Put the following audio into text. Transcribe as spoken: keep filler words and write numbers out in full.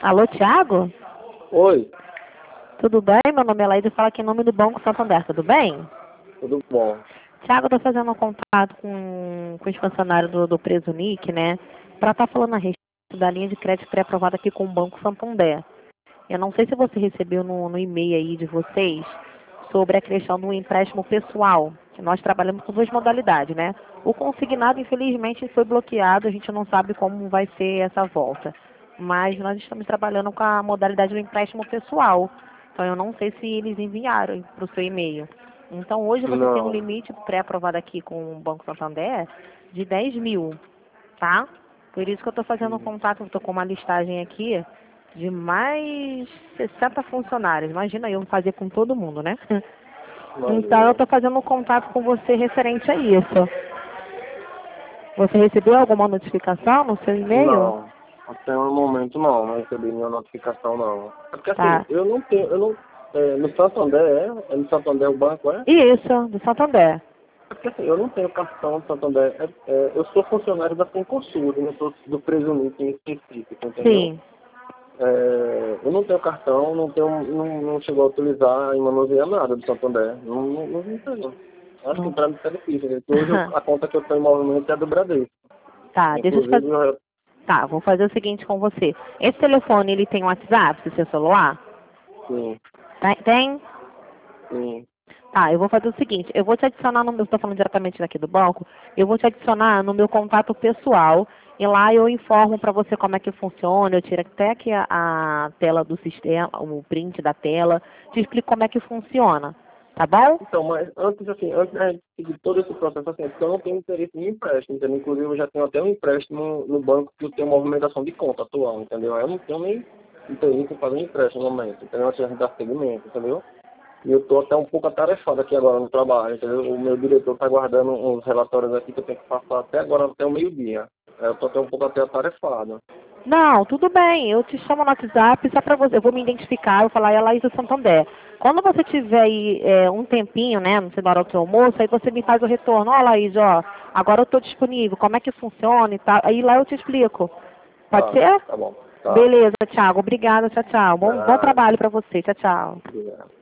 Alô, Thiago? Oi, Tudo bem? Meu nome é Laíde, fala aqui em nome do Banco Santander, tudo bem? tudo bom? Thiago, eu tô fazendo um contato com, com os funcionários do, do Preso Nick, né? Pra estar falando a respeito da linha de crédito pré-aprovada aqui com o Banco Santander. Eu não sei se você recebeu no, no e-mail aí de vocês sobre a questão do empréstimo pessoal, que nós trabalhamos com duas modalidades, né? O consignado, infelizmente, foi bloqueado, a gente não sabe como vai ser essa volta. Mas nós estamos trabalhando com a modalidade do empréstimo pessoal. Então eu não sei se eles enviaram para o seu e-mail. Então hoje você tem um Não. limite pré-aprovado aqui com o Banco Santander de dez mil, tá? Por isso que eu estou fazendo um Hum, contato, estou com uma listagem aqui de mais sessenta funcionários. Imagina eu fazer com todo mundo, né? Então eu Imagina. estou fazendo um contato com você referente a isso. Você recebeu alguma notificação no seu e-mail? Não. Até o momento não, não recebi nenhuma notificação não. É porque assim, Tá. eu não tenho, eu não. É, no Santander é? É no Santander o banco, é? Isso, do Santander. É porque assim, eu não tenho cartão do Santander. É, é, eu sou funcionário da Cencosud, eu não sou do Presunito em específico, entendeu? Sim. É, eu não tenho cartão, não tenho, não, não chegou a utilizar e manusear nada do Santander. Não, não, não, não tenho. Acho que Não. pra mim tá difícil, gente. Hoje eu- a conta que eu tenho em movimento é a do Bradesco. Tá, deixa eu te Inclusive, fazer. eu, Tá, vou fazer o seguinte com você. Esse telefone, ele tem WhatsApp, do seu celular? sim, Tem? Tem? sim. Tá, eu vou fazer o seguinte, eu vou te adicionar no meu, estou falando diretamente daqui do banco, eu vou te adicionar no meu contato pessoal e lá eu informo para você como é que funciona, eu tiro até aqui a, a tela do sistema, o print da tela, te explico como é que funciona, tá bom? Então, mas antes, assim, antes né, de todo esse processo, assim, é porque eu não tenho interesse em empréstimo, entendeu? Inclusive, eu já tenho até um empréstimo no banco que eu tenho movimentação de conta atual, entendeu? Eu não tenho nem interesse em fazer um empréstimo no momento, entendeu? Antes de dar segmento, entendeu? E eu estou até um pouco atarefado aqui agora no trabalho, entendeu? O meu diretor está guardando uns relatórios aqui que eu tenho que passar até agora, até o meio-dia. É, eu estou até um pouco até atarefado. Não, tudo bem. Eu te chamo no WhatsApp só para você. Eu vou me identificar, eu vou falar, é a Laísa Santander. Quando você tiver aí é, um tempinho, né, não sei na hora do seu almoço, aí você me faz o retorno. Ó, Laís, ó, agora eu estou disponível, como é que funciona e tal. Aí lá eu te explico. Pode Tá, ser? tá bom. Tá. Beleza, Thiago. Obrigada, tchau, tchau. Bom, bom Nada. trabalho para você. Tchau, tchau. Obrigado.